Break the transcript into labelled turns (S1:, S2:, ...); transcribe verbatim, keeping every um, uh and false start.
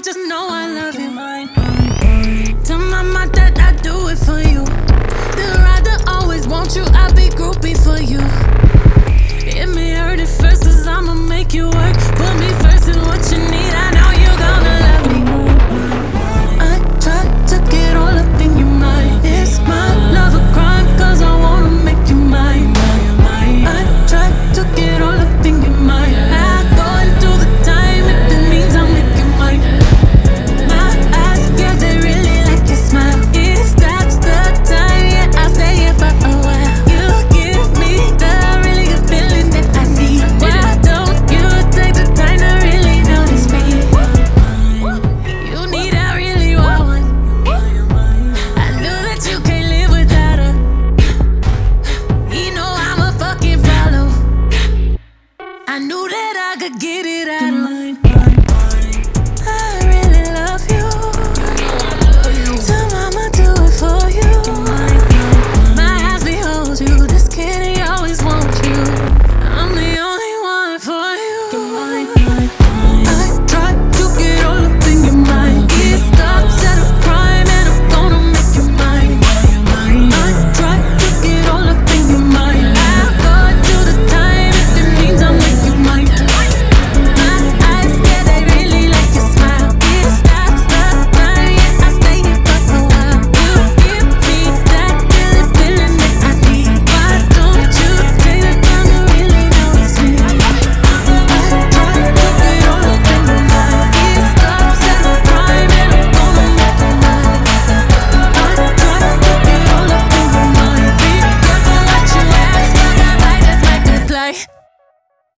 S1: just know I love you. Tell mama that I do it for you. The rider always want you, I'll be groupie for you. It may hurt at first, cause I'ma make you work.